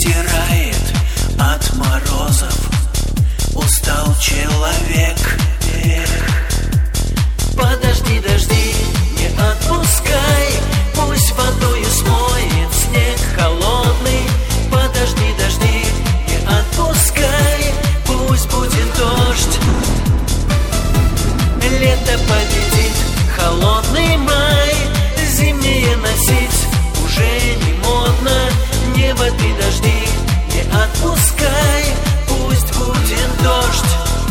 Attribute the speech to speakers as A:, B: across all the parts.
A: стирает от морозов. Устал человек. Подожди, дожди, не отпускай, пусть водою смоет снег холодный. Подожди, дожди, не отпускай, пусть будет дождь. Лето победит холодный май, зимнее носить уже не модно. Небо ты дожди, не отпускай, пусть будет дождь.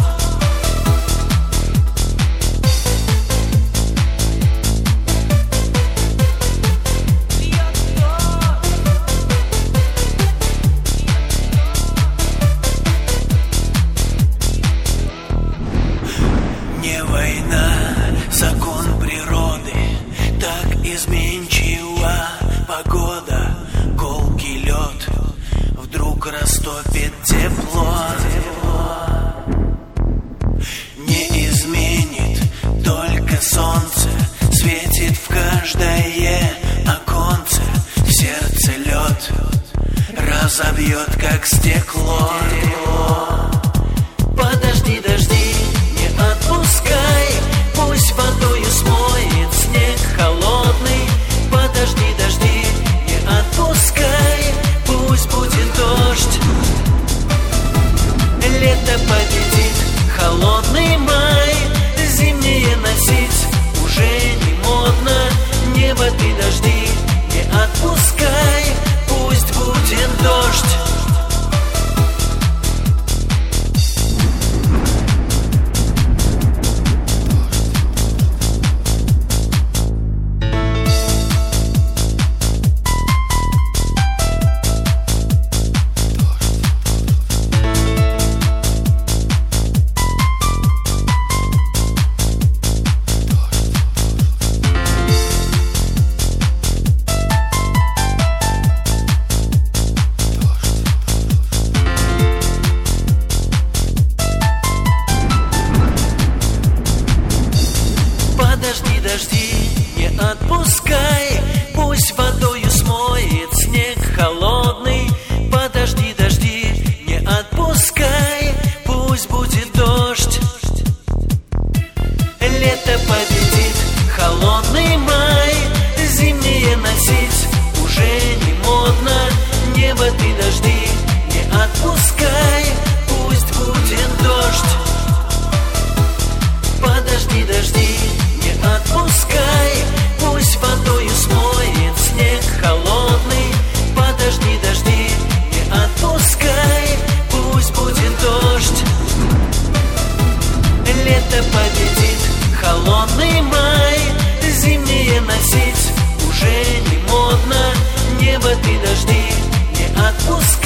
A: Не война, закон природы, так изменчива погода. Колкий лед вдруг растопит тепло. Не изменит только солнце, светит в каждое оконце. В сердце лед разобьет, как стекло. Подожди, дожди, не отпускай, пусть водою смоет снег холодный. Подожди, дожди, не отпускай, пусть будет дождь. Лето победит холодный май, зимнее носить уже не модно. Небо ты дожди, не отпускай, пусть будет дождь. Подожди, дожди, не отпускай, пусть водою смоет снег холодный. Подожди, дожди, не отпускай, пусть будет дождь. Лето победит холодный май, зимнее носить уже не модно. Небо ты дожди, не отпускай, пусть будет дождь. Подожди, дожди, не отпускай, пусть водою смоет снег холодный. Подожди, дожди, не отпускай, пусть будет дождь. Лето победит холодный май, зимнее носить уже не модно. Небо ты дожди, не отпускай.